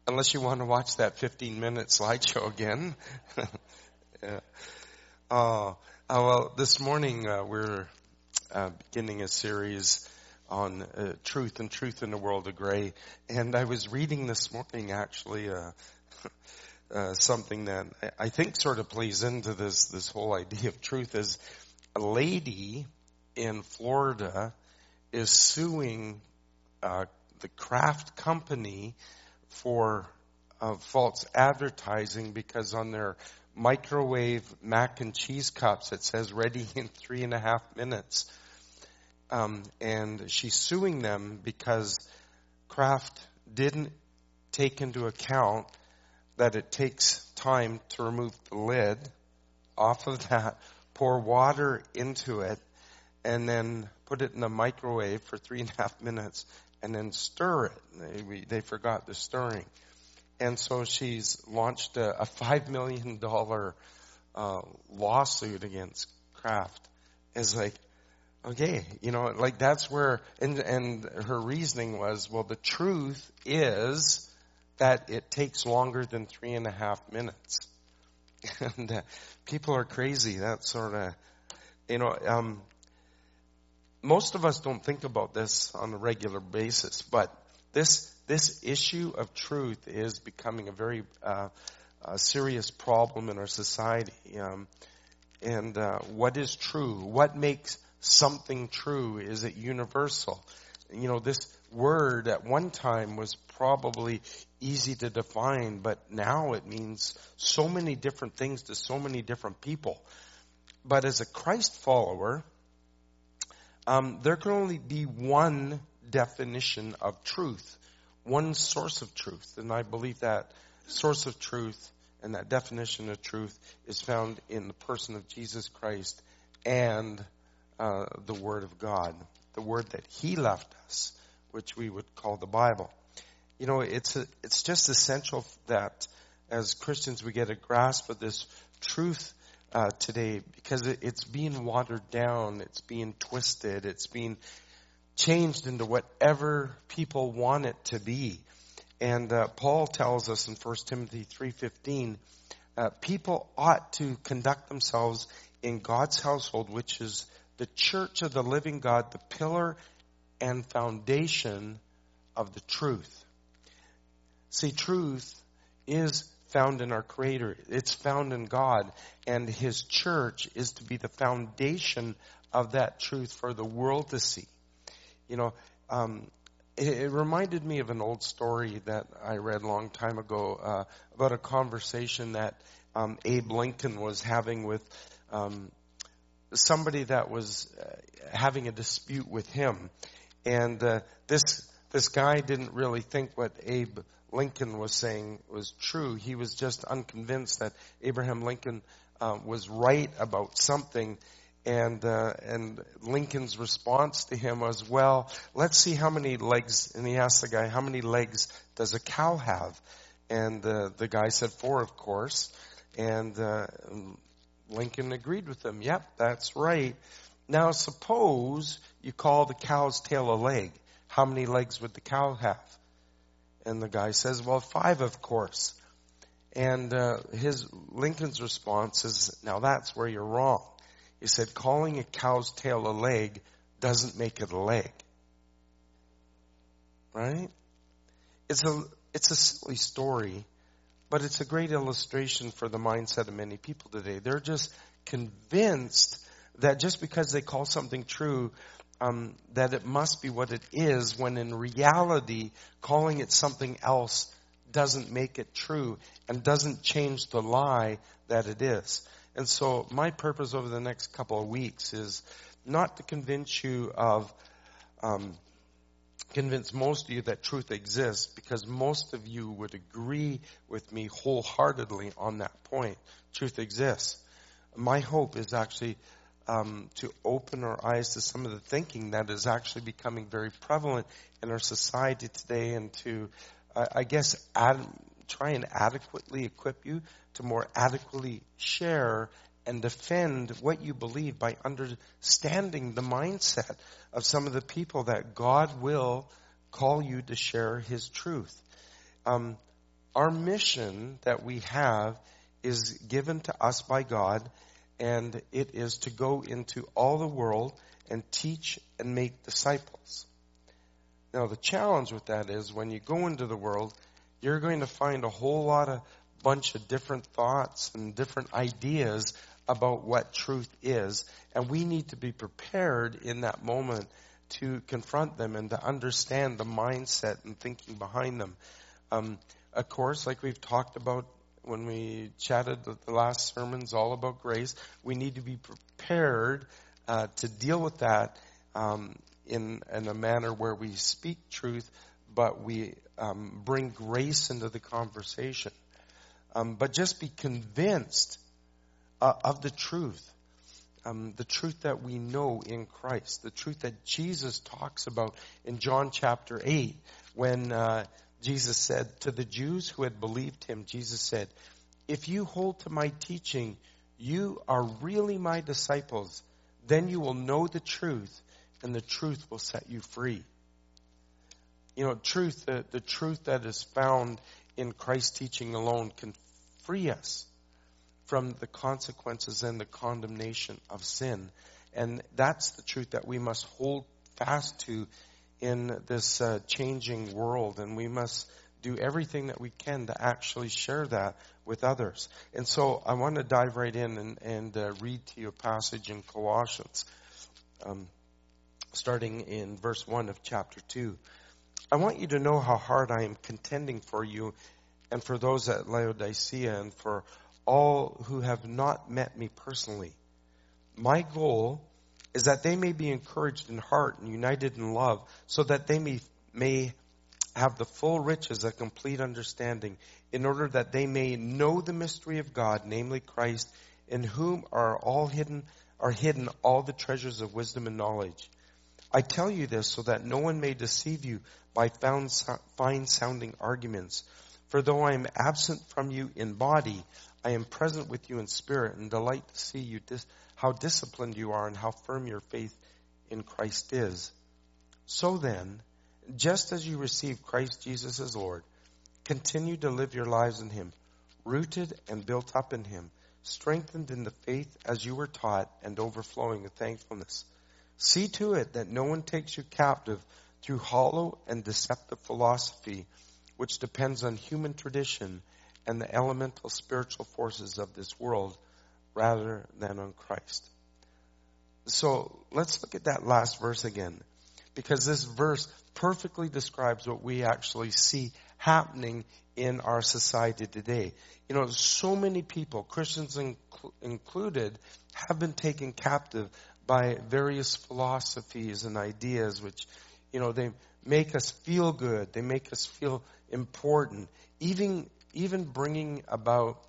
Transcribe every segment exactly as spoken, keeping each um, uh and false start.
unless you want to watch that fifteen minute slideshow again. yeah. Uh, uh, well, this morning uh, we're uh, beginning a series on uh, truth and truth in the world of gray. And I was reading this morning actually uh, uh, something that I think sort of plays into this, this whole idea of truth. Is a lady in Florida is suing uh, the Kraft company for uh, false advertising because on their microwave mac and cheese cups it says ready in three and a half minutes. Um, and she's suing them because Kraft didn't take into account that it takes time to remove the lid off of that, pour water into it, and then put it in the microwave for three and a half minutes, and then stir it. They, they forgot the stirring. And so she's launched a, a five million dollars uh, lawsuit against Kraft. It's like, okay, you know, like that's where, and, and her reasoning was, well, the truth is that it takes longer than three and a half minutes. And uh, people are crazy. That sort of, you know, um, most of us don't think about this on a regular basis, but this this issue of truth is becoming a very uh, a serious problem in our society. Um, and uh, what is true? What makes something true? Is it universal? You know, this word at one time was probably easy to define, but now it means so many different things to so many different people. But as a Christ follower, Um, there can only be one definition of truth, one source of truth. And I believe that source of truth and that definition of truth is found in the person of Jesus Christ and uh, the Word of God, the Word that He left us, which we would call the Bible. You know, it's a, it's just essential that as Christians we get a grasp of this truth Uh, today, because it, it's being watered down, it's being twisted, it's being changed into whatever people want it to be. And uh, Paul tells us in First Timothy three fifteen, uh, people ought to conduct themselves in God's household, which is the church of the living God, the pillar and foundation of the truth. See, truth is found in our Creator. It's found in God, and His church is to be the foundation of that truth for the world to see. You know, um, it, it reminded me of an old story that I read a long time ago uh, about a conversation that um, Abe Lincoln was having with um, somebody that was uh, having a dispute with him, and uh, this this guy didn't really think what Abe Lincoln was saying was true. He was just unconvinced that Abraham Lincoln uh, was right about something. And uh, and Lincoln's response to him was, well, let's see how many legs. And he asked the guy, how many legs does a cow have? And uh, the guy said four, of course. And uh, Lincoln agreed with him. Yep, that's right. Now suppose you call the cow's tail a leg. How many legs would the cow have? And the guy says, well, five, of course. And uh, his Lincoln's response is, now that's where you're wrong. He said, calling a cow's tail a leg doesn't make it a leg. Right? It's a, it's a silly story, but it's a great illustration for the mindset of many people today. They're just convinced that just because they call something true, Um, that it must be what it is, when in reality, calling it something else doesn't make it true and doesn't change the lie that it is. And so my purpose over the next couple of weeks is not to convince you of, um, convince most of you that truth exists, because most of you would agree with me wholeheartedly on that point. Truth exists. My hope is actually Um, to open our eyes to some of the thinking that is actually becoming very prevalent in our society today, and to, uh, I guess, add, try and adequately equip you to more adequately share and defend what you believe by understanding the mindset of some of the people that God will call you to share His truth. Um, our mission that we have is given to us by God, and it is to go into all the world and teach and make disciples. Now, the challenge with that is when you go into the world, you're going to find a whole lot of bunch of different thoughts and different ideas about what truth is, and we need to be prepared in that moment to confront them and to understand the mindset and thinking behind them. Um, of course, like we've talked about when we chatted the, the last sermons all about grace, we need to be prepared uh, to deal with that um, in, in a manner where we speak truth, but we um, bring grace into the conversation. Um, but just be convinced uh, of the truth. Um, the truth that we know in Christ, the truth that Jesus talks about in John chapter eight, when uh, Jesus said to the Jews who had believed him, Jesus said, if you hold to my teaching, you are really my disciples. Then you will know the truth, and the truth will set you free. You know, truth, the, the truth that is found in Christ's teaching alone can free us from the consequences and the condemnation of sin. And that's the truth that we must hold fast to in this uh, changing world. And we must do everything that we can to actually share that with others. And so I want to dive right in and, and uh, read to you a passage in Colossians, um, starting in verse one of chapter two. I want you to know how hard I am contending for you and for those at Laodicea and for all who have not met me personally. My goal is that they may be encouraged in heart and united in love, so that they may, may have the full riches of complete understanding, in order that they may know the mystery of God, namely Christ, in whom are all hidden are hidden all the treasures of wisdom and knowledge. I tell you this so that no one may deceive you by found, fine-sounding arguments. For though I am absent from you in body, I am present with you in spirit, and delight to see you dis- how disciplined you are and how firm your faith in Christ is. So then, just as you received Christ Jesus as Lord, continue to live your lives in him, rooted and built up in him, strengthened in the faith as you were taught, and overflowing with thankfulness. See to it that no one takes you captive through hollow and deceptive philosophy, which depends on human tradition and the elemental spiritual forces of this world rather than on Christ. So let's look at that last verse again, because this verse perfectly describes what we actually see happening in our society today. You know, so many people, Christians inc- included, have been taken captive by various philosophies and ideas which, you know, they make us feel good. They make us feel important. Even, even bringing about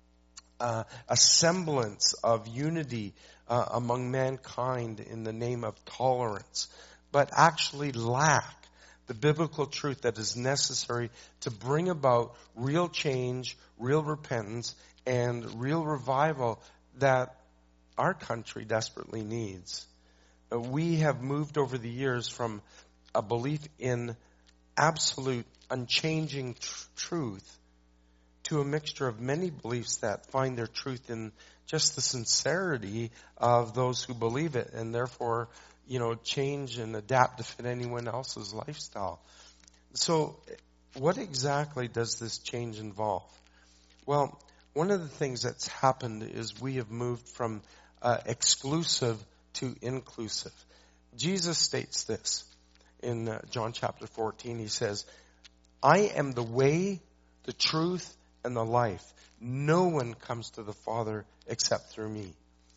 uh, a semblance of unity uh, among mankind in the name of tolerance, but actually lack the biblical truth that is necessary to bring about real change, real repentance, and real revival that our country desperately needs. Uh, we have moved over the years from a belief in absolute, unchanging tr- truth to a mixture of many beliefs that find their truth in just the sincerity of those who believe it, and therefore, you know, change and adapt to fit anyone else's lifestyle. So what exactly does this change involve? Well, one of the things that's happened is we have moved from uh, exclusive to inclusive. Jesus states this in uh, John chapter fourteen. He says, I am the way, the truth, and the life. No one comes to the Father except through me.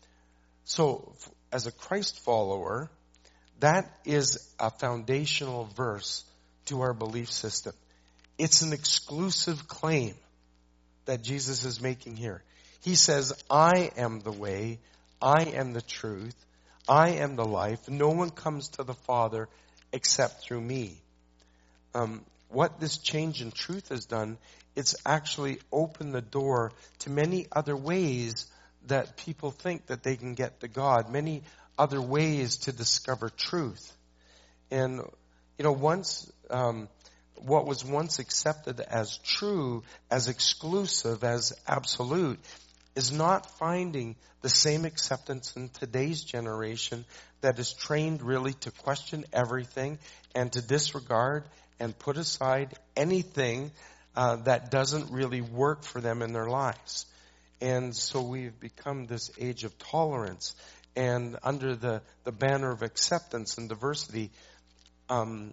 So, as a Christ follower, that is a foundational verse to our belief system. It's an exclusive claim that Jesus is making here. He says, I am the way, I am the truth, I am the life. No one comes to the Father except through me. Um, what this change in truth has done, it's actually opened the door to many other ways that people think that they can get to God, many other ways to discover truth. And, you know, once um, what was once accepted as true, as exclusive, as absolute, is not finding the same acceptance in today's generation that is trained really to question everything and to disregard and put aside anything uh, that doesn't really work for them in their lives. And so we've become this age of tolerance. And under the, the banner of acceptance and diversity, um,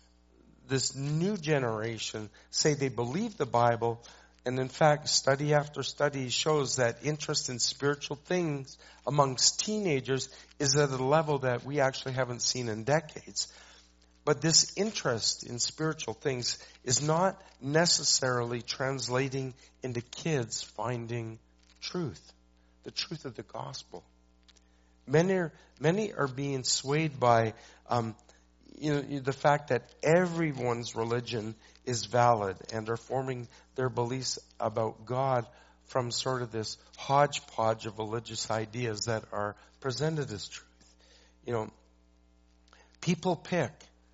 this new generation say they believe the Bible, and in fact, study after study shows that interest in spiritual things amongst teenagers is at a level that we actually haven't seen in decades. But this interest in spiritual things is not necessarily translating into kids finding truth, the truth of the gospel. Many are, many are being swayed by um, you know, the fact that everyone's religion is valid and are forming their beliefs about God from sort of this hodgepodge of religious ideas that are presented as truth. You know, people pick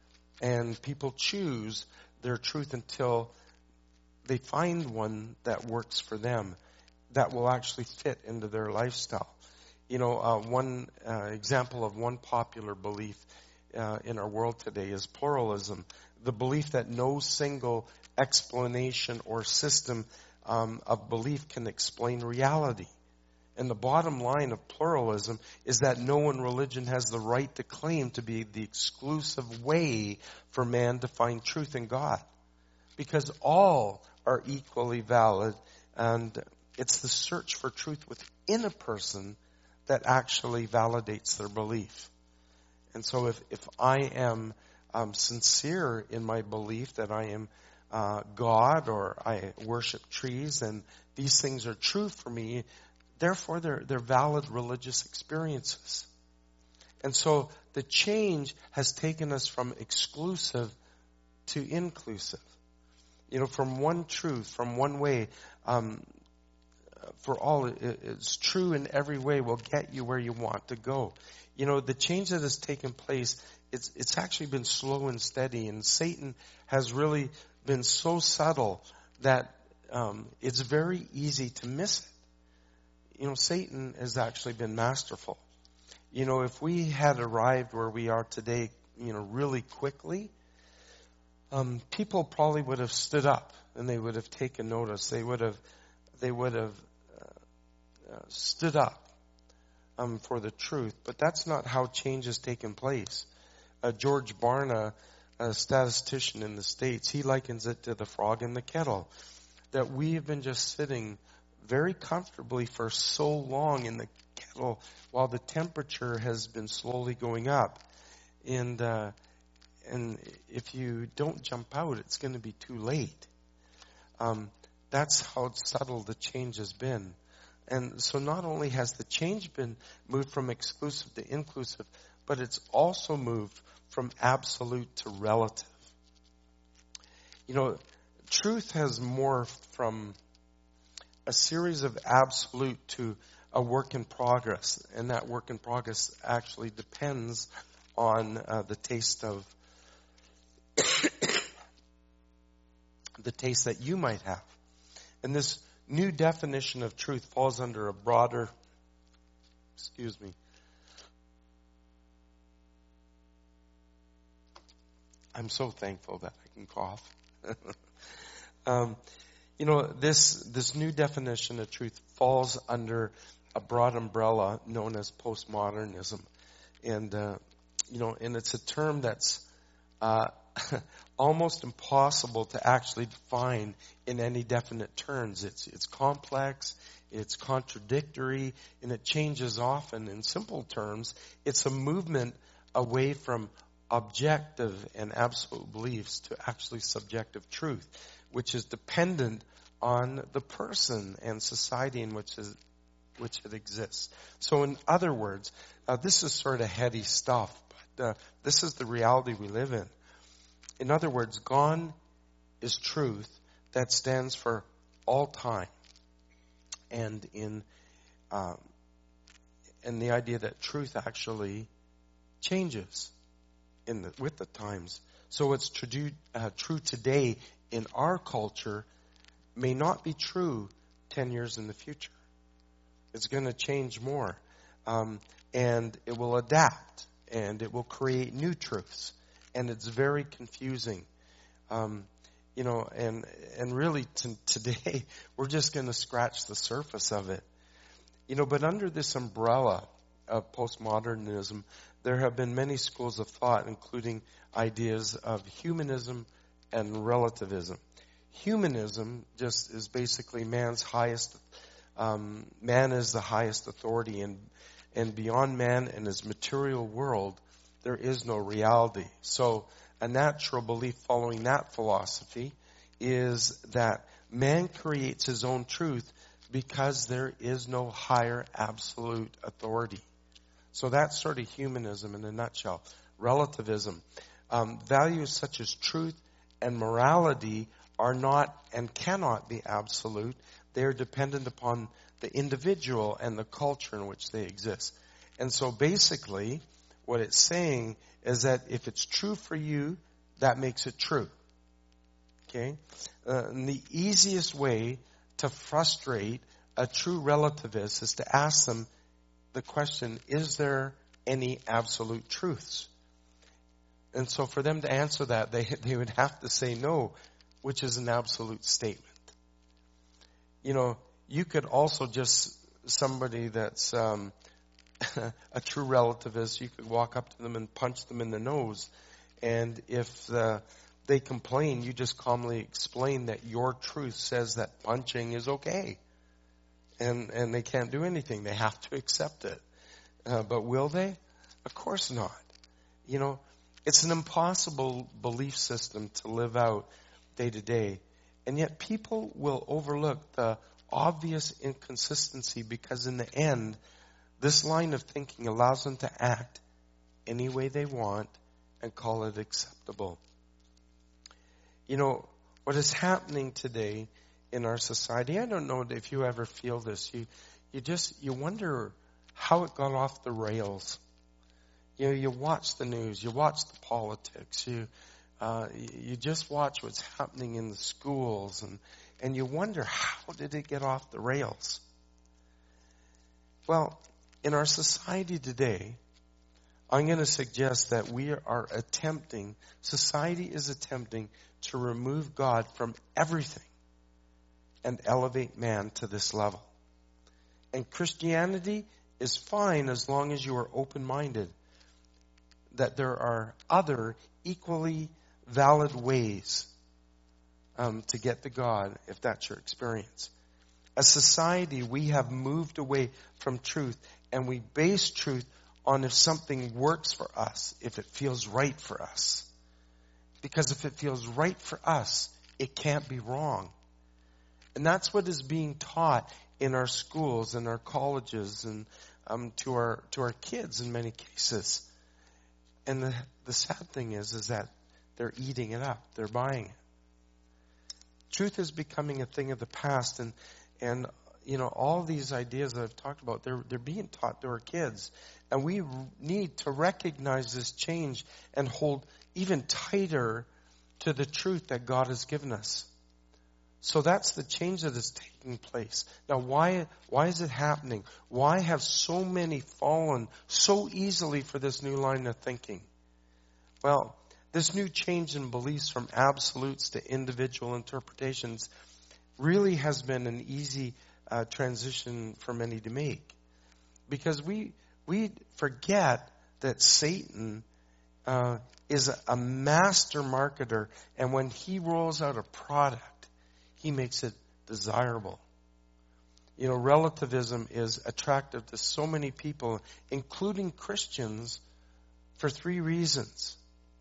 and people choose their truth until they find one that works for them, that will actually fit into their lifestyle. You know, uh, one uh, example of one popular belief uh, in our world today is pluralism, the belief that no single explanation or system um, of belief can explain reality. And the bottom line of pluralism is that no one religion has the right to claim to be the exclusive way for man to find truth in God. Because all are equally valid, and it's the search for truth within a person that actually validates their belief. And so if, if I am um, sincere in my belief that I am uh, God, or I worship trees and these things are true for me, therefore they're, they're valid religious experiences. And so the change has taken us from exclusive to inclusive. You know, from one truth, from one way, um, for all it's true in every way will get you where you want to go. You know, the change that has taken place, it's, it's actually been slow and steady, and Satan has really been so subtle that um, it's very easy to miss it. You know, Satan has actually been masterful. You know, if we had arrived where we are today, you know, really quickly, um, people probably would have stood up and they would have taken notice. They would have, they would have uh, uh, stood up um, for the truth. But that's not how change has taken place. Uh, George Barna, a statistician in the States, he likens it to the frog in the kettle. That we have been just sitting very comfortably for so long in the kettle while the temperature has been slowly going up. And uh, and if you don't jump out, it's going to be too late. Um, that's how subtle the change has been. And so not only has the change been moved from exclusive to inclusive, but it's also moved from absolute to relative. You know, truth has morphed from a series of absolute to a work in progress. And that work in progress actually depends on uh, the taste of the taste that you might have. And this new definition of truth falls under a broader, excuse me, I'm so thankful that I can cough. um, you know, this this new definition of truth falls under a broad umbrella known as postmodernism. And, uh, you know, and it's a term that's uh, almost impossible to actually define in any definite terms. It's it's complex, it's contradictory, and it changes often. In simple terms, it's a movement away from objective and absolute beliefs to actually subjective truth, which is dependent on the person and society in which is, which it exists. So in other words, uh, this is sort of heady stuff, but uh, this is the reality we live in. In other words, gone is truth that stands for all time. And in um, and the idea that truth actually changes in the, with the times. So what's true, uh, true today in our culture may not be true ten years in the future. It's going to change more. Um, and it will adapt. And it will create new truths. And it's very confusing. Um, you know, and and really t- today, we're just going to scratch the surface of it. You know, but under this umbrella of postmodernism, there have been many schools of thought, including ideas of humanism and relativism. Humanism just is basically man's highest, um, man is the highest authority, and and beyond man and his material world, there is no reality. So a natural belief following that philosophy is that man creates his own truth because there is no higher absolute authority. So that's sort of humanism in a nutshell. Relativism. Um, values such as truth and morality are not and cannot be absolute. They are dependent upon the individual and the culture in which they exist. And so basically, what it's saying is that if it's true for you, that makes it true. Okay? Uh, and the easiest way to frustrate a true relativist is to ask them the question, is there any absolute truths? And so for them to answer that, they they would have to say no, which is an absolute statement. You know, you could also just, somebody that's um, a true relativist, you could walk up to them and punch them in the nose. And if uh, they complain, you just calmly explain that your truth says that punching is okay. And and they can't do anything. They have to accept it. Uh, but will they? Of course not. You know, it's an impossible belief system to live out day to day. And yet people will overlook the obvious inconsistency because in the end, this line of thinking allows them to act any way they want and call it acceptable. You know, what is happening today in our society, I don't know if you ever feel this, you you just, you wonder how it got off the rails. You know, you watch the news, you watch the politics, you uh, you just watch what's happening in the schools, and, and you wonder, how did it get off the rails? Well, in our society today, I'm going to suggest that we are attempting, society is attempting to remove God from everything and elevate man to this level. And Christianity is fine as long as you are open-minded that there are other equally valid ways um, to get to God, if that's your experience. As society, we have moved away from truth, and we base truth on if something works for us, if it feels right for us. Because if it feels right for us, it can't be wrong. And that's what is being taught in our schools and our colleges and um, to our to our kids in many cases. And the, the sad thing is, is that they're eating it up. They're buying it. Truth is becoming a thing of the past, and and you know all these ideas that I've talked about, they're they're being taught to our kids, and we need to recognize this change and hold even tighter to the truth that God has given us. So that's the change that is taking place. Now, why why is it happening? Why have so many fallen so easily for this new line of thinking? Well, this new change in beliefs from absolutes to individual interpretations really has been an easy uh, transition for many to make. Because we we forget that Satan uh, is a, a master marketer, and when he rolls out a product, he makes it desirable. You know, relativism is attractive to so many people, including Christians, for three reasons.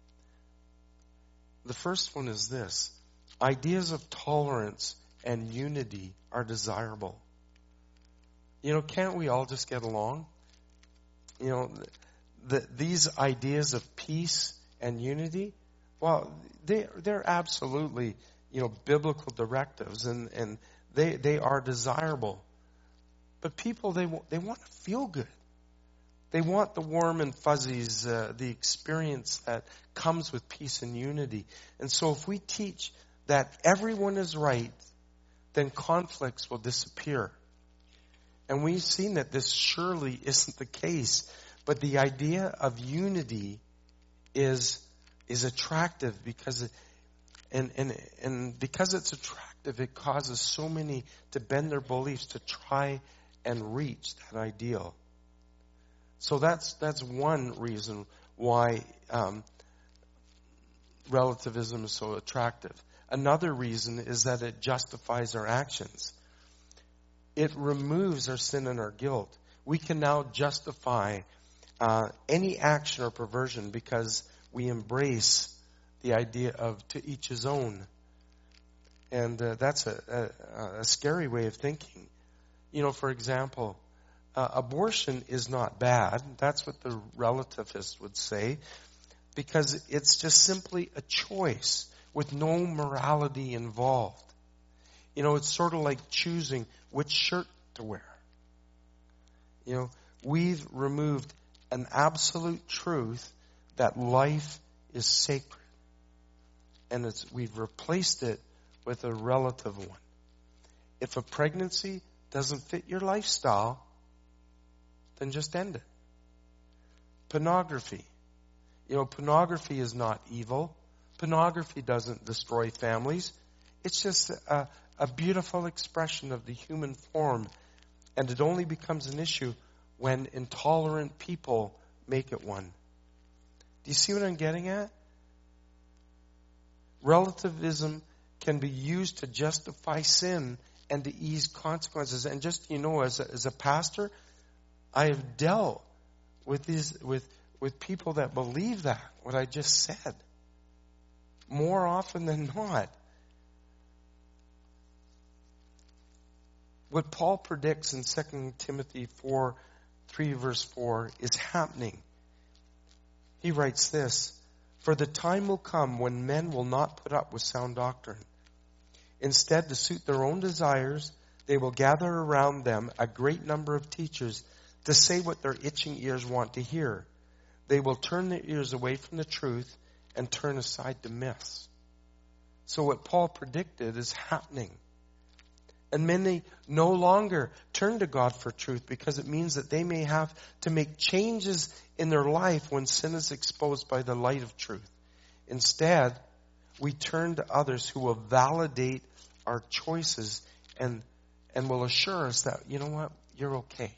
The first one is this: ideas of tolerance and unity are desirable. You know, can't we all just get along? You know, the, these ideas of peace and unity, well, they, they're absolutely, you know, biblical directives, and, and they, they are desirable. But people, they, they want to feel good. They want the warm and fuzzies, uh, the experience that comes with peace and unity. And so if we teach that everyone is right, then conflicts will disappear. And we've seen that this surely isn't the case. But the idea of unity is is attractive because it, and and and because it's attractive, it causes so many to bend their beliefs to try and reach that ideal. So that's that's one reason why um, relativism is so attractive. Another reason is that it justifies our actions. It removes our sin and our guilt. We can now justify uh, any action or perversion because we embrace the idea of to each his own. And uh, that's a, a, a scary way of thinking. You know, for example, uh, abortion is not bad. That's what the relativist would say, because it's just simply a choice with no morality involved. You know, it's sort of like choosing which shirt to wear. You know, we've removed an absolute truth that life is sacred. And it's we've replaced it with a relative one. If a pregnancy doesn't fit your lifestyle, then just end it. Pornography. You know, pornography is not evil. Pornography doesn't destroy families. It's just a, a beautiful expression of the human form. And it only becomes an issue when intolerant people make it one. Do you see what I'm getting at? Relativism can be used to justify sin and to ease consequences. And just, you know, as a, as a pastor, I have dealt with these, with, with people that believe that, what I just said. More often than not. What Paul predicts in Second Timothy four, three verse four is happening. He writes this, "For the time will come when men will not put up with sound doctrine. Instead, to suit their own desires, they will gather around them a great number of teachers to say what their itching ears want to hear. They will turn their ears away from the truth and turn aside to myths." So what Paul predicted is happening. And many no longer turn to God for truth because it means that they may have to make changes in their life when sin is exposed by the light of truth. Instead, we turn to others who will validate our choices and, and will assure us that, you know what, you're okay.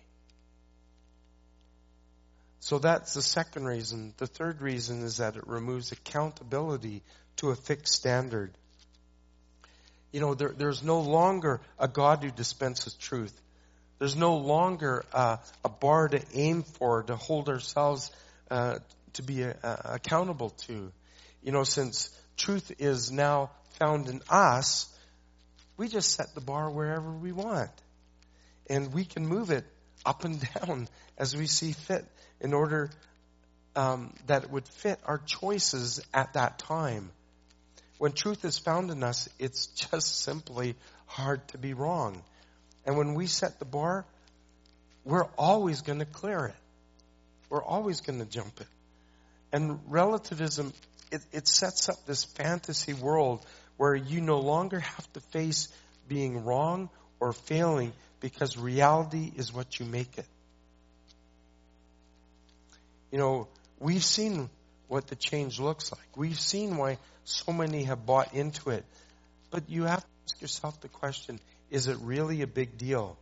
So that's the second reason. The third reason is that it removes accountability to a fixed standard. You know, there, there's no longer a God who dispenses truth. There's no longer uh, a bar to aim for, to hold ourselves uh, to be uh, accountable to. You know, since truth is now found in us, we just set the bar wherever we want. And we can move it up and down as we see fit in order um, that it would fit our choices at that time. When truth is found in us, it's just simply hard to be wrong. And when we set the bar, we're always going to clear it. We're always going to jump it. And relativism, it, it sets up this fantasy world where you no longer have to face being wrong or failing because reality is what you make it. You know, we've seen what the change looks like. We've seen why so many have bought into it. But you have to ask yourself the question, is it really a big deal?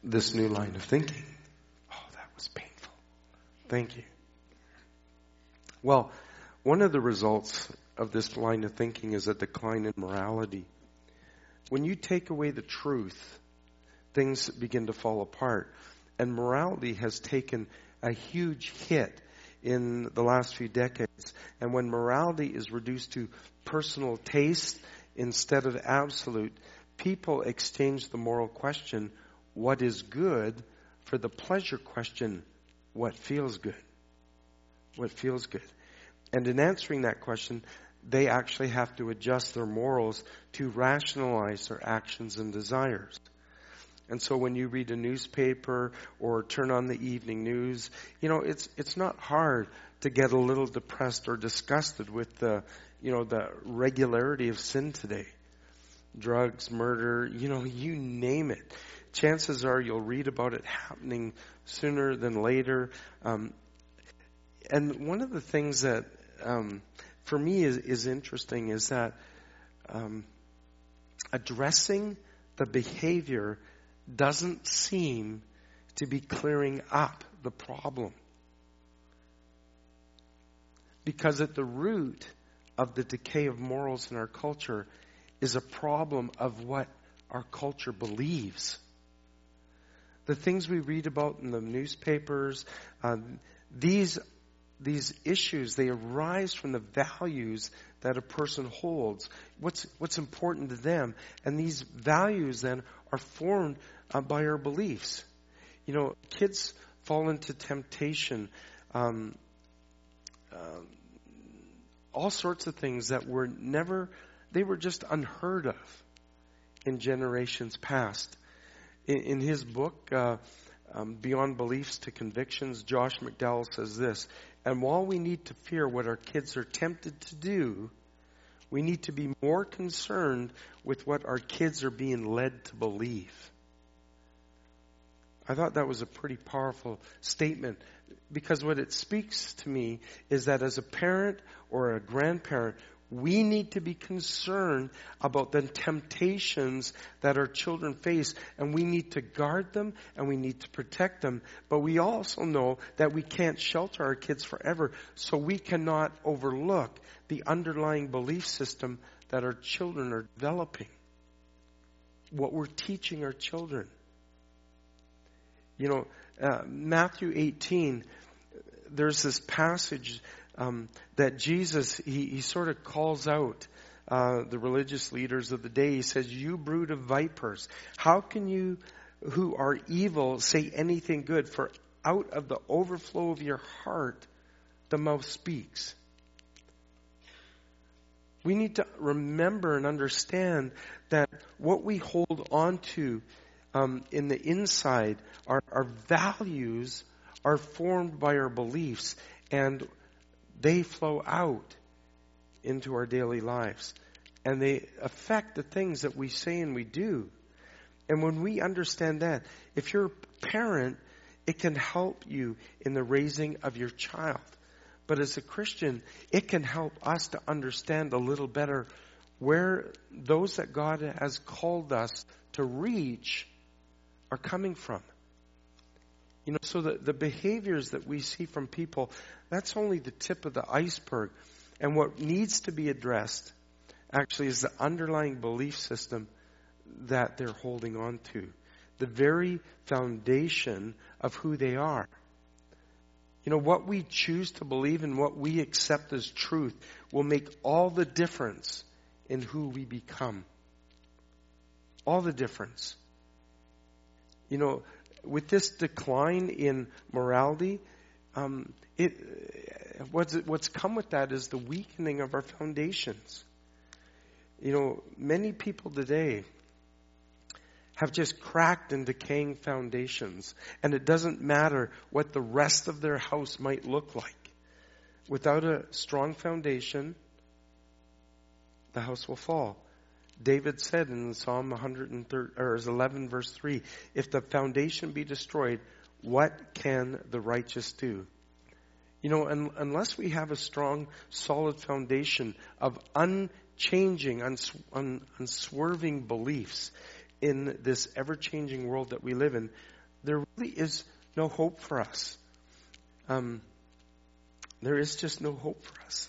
this new line of thinking. Oh, that was painful. Thank you. Well, one of the results of this line of thinking is a decline in morality. When you take away the truth, things begin to fall apart. And morality has taken a huge hit in the last few decades. And when morality is reduced to personal taste instead of absolute, people exchange the moral question, what is good, for the pleasure question, what feels good? What feels good? And in answering that question, they actually have to adjust their morals to rationalize their actions and desires. And so when you read a newspaper or turn on the evening news, you know, it's it's not hard to get a little depressed or disgusted with the, you know, the regularity of sin today. Drugs, murder, you know, you name it. Chances are you'll read about it happening sooner than later. Um, and one of the things that um, for me is, is interesting is that um, addressing the behavior doesn't seem to be clearing up the problem. Because at the root of the decay of morals in our culture is a problem of what our culture believes. The things we read about in the newspapers, um, these these issues, they arise from the values that a person holds. What's what's important to them, and these values then are formed uh, by our beliefs. You know, kids fall into temptation, um, uh, all sorts of things that were never, they were just unheard of in generations past. In, in his book, uh, um, Beyond Beliefs to Convictions, Josh McDowell says this, and while we need to fear what our kids are tempted to do, we need to be more concerned with what our kids are being led to believe. I thought that was a pretty powerful statement, because what it speaks to me is that as a parent or a grandparent, we need to be concerned about the temptations that our children face, and we need to guard them and we need to protect them. But we also know that we can't shelter our kids forever, so we cannot overlook the underlying belief system that our children are developing, what we're teaching our children. You know, uh, Matthew eighteen, there's this passage um, that Jesus, he, he sort of calls out uh, the religious leaders of the day. He says, you brood of vipers, how can you who are evil say anything good? For out of the overflow of your heart, the mouth speaks. We need to remember and understand that what we hold on to um, in the inside, our, our values are formed by our beliefs, and they flow out into our daily lives. And they affect the things that we say and we do. And when we understand that, if you're a parent, it can help you in the raising of your child. But as a Christian, it can help us to understand a little better where those that God has called us to reach are coming from. You know, so the, the behaviors that we see from people, that's only the tip of the iceberg. And what needs to be addressed actually is the underlying belief system that they're holding on to. The very foundation of who they are. You know, what we choose to believe and what we accept as truth will make all the difference in who we become. All the difference. You know, with this decline in morality, um, it what's what's come with that is the weakening of our foundations. You know, many people today have just cracked and decaying foundations, and it doesn't matter what the rest of their house might look like. Without a strong foundation, the house will fall. David said in Psalm one thirty, or eleven verse three, if the foundation be destroyed, what can the righteous do? You know, un, unless we have a strong, solid foundation of unchanging, uns, un, unswerving beliefs, in this ever-changing world that we live in, there really is no hope for us. Um, there is just no hope for us.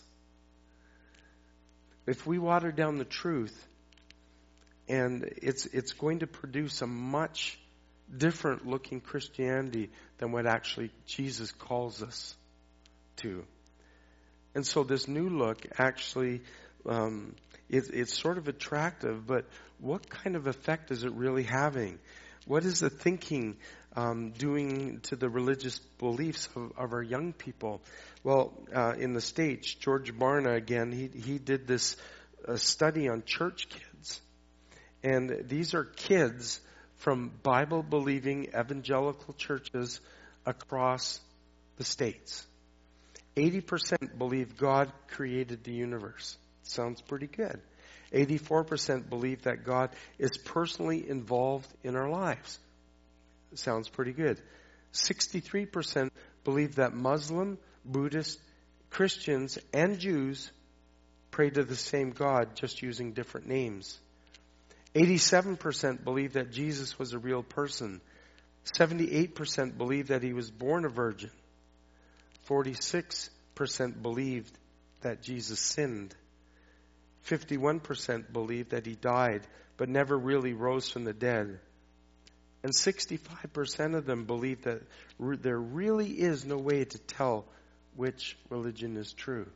If we water down the truth, and it's it's going to produce a much different looking Christianity than what actually Jesus calls us to. And so this new look actually, um, it, it's sort of attractive, but what kind of effect is it really having? What is the thinking um, doing to the religious beliefs of, of our young people? Well, uh, in the States, George Barna, again, he, he did this uh, study on church kids. And these are kids from Bible-believing evangelical churches across the States. eighty percent believe God created the universe. Sounds pretty good. eighty-four percent believe that God is personally involved in our lives. Sounds pretty good. sixty-three percent believe that Muslim, Buddhist, Christians, and Jews pray to the same God, just using different names. eighty-seven percent believe that Jesus was a real person. seventy-eight percent believe that he was born a virgin. forty-six percent believed that Jesus sinned. fifty-one percent believed that he died, but never really rose from the dead. And sixty-five percent of them believe that re- there really is no way to tell which religion is true.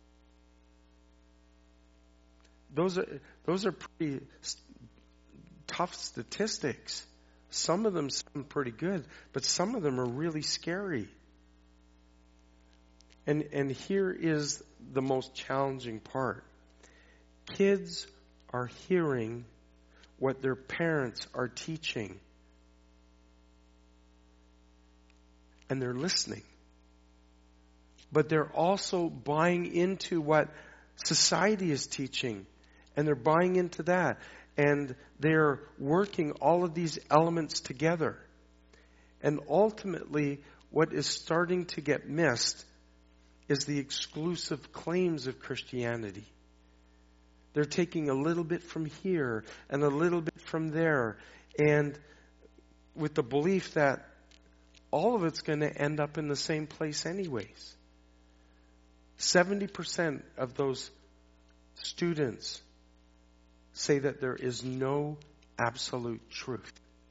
Those are, those are pretty st- tough statistics. Some of them sound pretty good, but some of them are really scary. And and here is the most challenging part. Kids are hearing what their parents are teaching. And they're listening. But they're also buying into what society is teaching. And they're buying into that. And they're working all of these elements together. And ultimately, what is starting to get missed is the exclusive claims of Christianity. They're taking a little bit from here and a little bit from there, and with the belief that all of it's going to end up in the same place anyways. seventy percent of those students say that there is no absolute truth.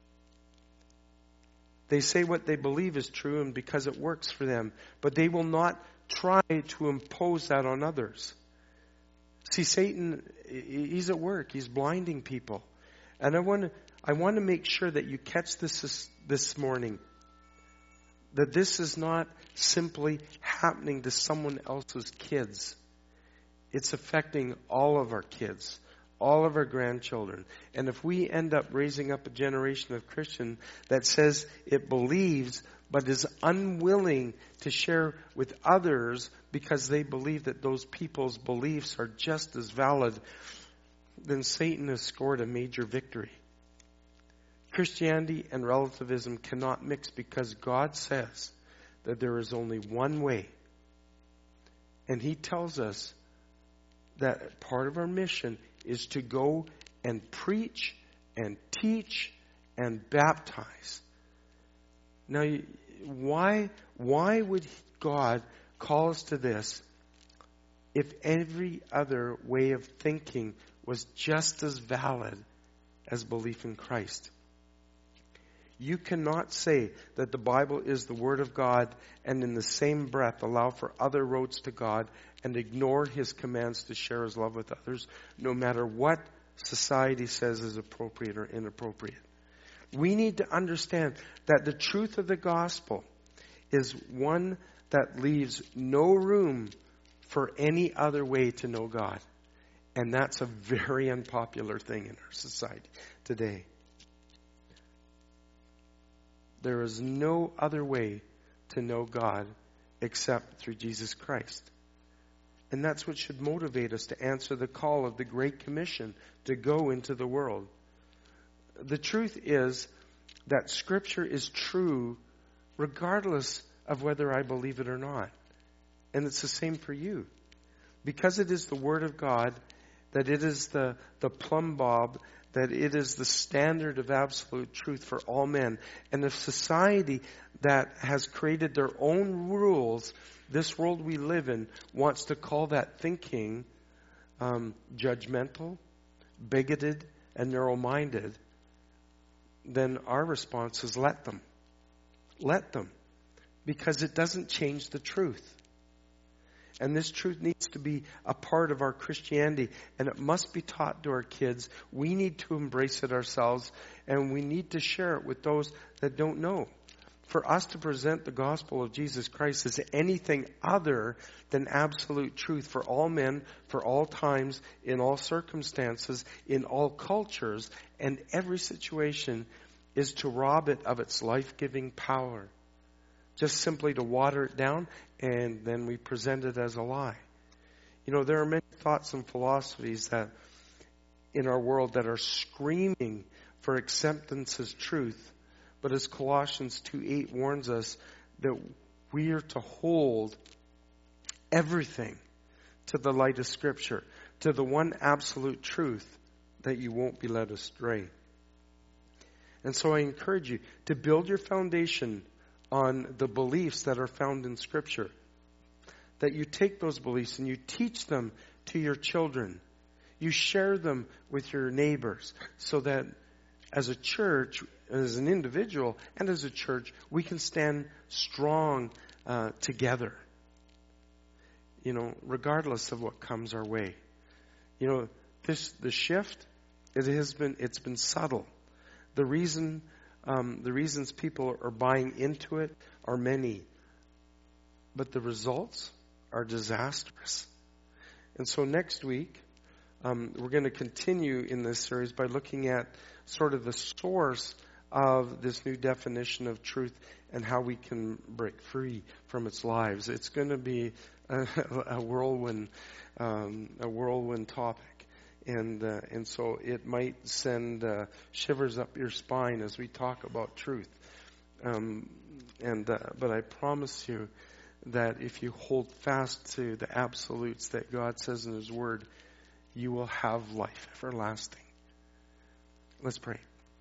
They say what they believe is true and because it works for them, but they will not try to impose that on others. See, Satan, he's at work. He's blinding people. And I want to, I want to make sure that you catch this this, this morning. That this is not simply happening to someone else's kids. It's affecting all of our kids, all of our grandchildren. And if we end up raising up a generation of Christian that says it believes but is unwilling to share with others because they believe that those people's beliefs are just as valid, then Satan has scored a major victory. Christianity and relativism cannot mix because God says that there is only one way. And He tells us that part of our mission is to go and preach and teach and baptize. Now, why, why would God call us to this if every other way of thinking was just as valid as belief in Christ? You cannot say that the Bible is the Word of God and in the same breath allow for other roads to God and ignore His commands to share His love with others, no matter what society says is appropriate or inappropriate. We need to understand that the truth of the gospel is one that leaves no room for any other way to know God. And that's a very unpopular thing in our society today. There is no other way to know God except through Jesus Christ. And that's what should motivate us to answer the call of the Great Commission to go into the world. The truth is that Scripture is true regardless of whether I believe it or not. And it's the same for you. Because it is the Word of God that it is the, the plumb bob, that it is the standard of absolute truth for all men. And if society that has created their own rules, this world we live in, wants to call that thinking um, judgmental, bigoted, and narrow-minded, then our response is let them. Let them. Because it doesn't change the truth. And this truth needs to be a part of our Christianity, and it must be taught to our kids. We need to embrace it ourselves, and we need to share it with those that don't know. For us to present the gospel of Jesus Christ as anything other than absolute truth for all men, for all times, in all circumstances, in all cultures, and every situation, is to rob it of its life-giving power. Just simply to water it down, and then we present it as a lie. You know, there are many thoughts and philosophies that in our world that are screaming for acceptance as truth. But as Colossians two eight warns us, that we are to hold everything to the light of Scripture, to the one absolute truth, that you won't be led astray. And so I encourage you to build your foundation on the beliefs that are found in Scripture. That you take those beliefs and you teach them to your children. You share them with your neighbors, so that as a church, as an individual, and as a church, we can stand strong uh, together. You know, regardless of what comes our way. You know, this the shift, it has been it's been subtle. The reason um, the reasons people are buying into it are many, but the results are disastrous. And so next week, um, we're going to continue in this series by looking at sort of the source of this new definition of truth and how we can break free from its lives. It's going to be a, a whirlwind, um, a whirlwind topic, and uh, and so it might send uh, shivers up your spine as we talk about truth. Um, and uh, but I promise you that if you hold fast to the absolutes that God says in His Word, you will have life everlasting. Let's pray.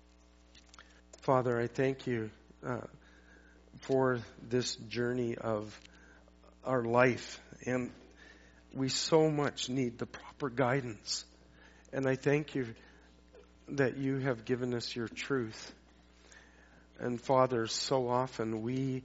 Father, I thank you uh, for this journey of our life. And we so much need the proper guidance. And I thank you that you have given us your truth. And Father, so often we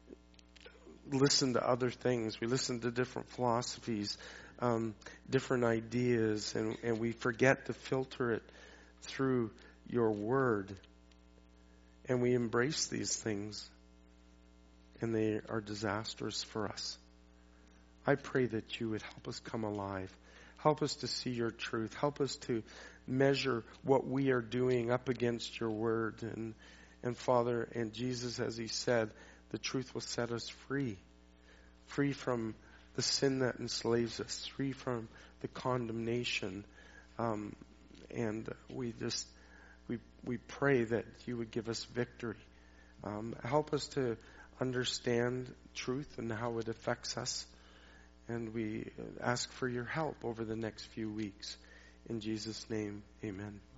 listen to other things. We listen to different philosophies, um, different ideas, and, and we forget to filter it through your word. And we embrace these things, and they are disastrous for us. I pray that you would help us come alive. Help us to see your truth. Help us to measure what we are doing up against your word. And, and Father, and Jesus, as he said, the truth will set us free. Free from the sin that enslaves us. Free from the condemnation. Um, and we just... We we pray that you would give us victory. Um, help us to understand truth and how it affects us. And we ask for your help over the next few weeks. In Jesus' name, amen.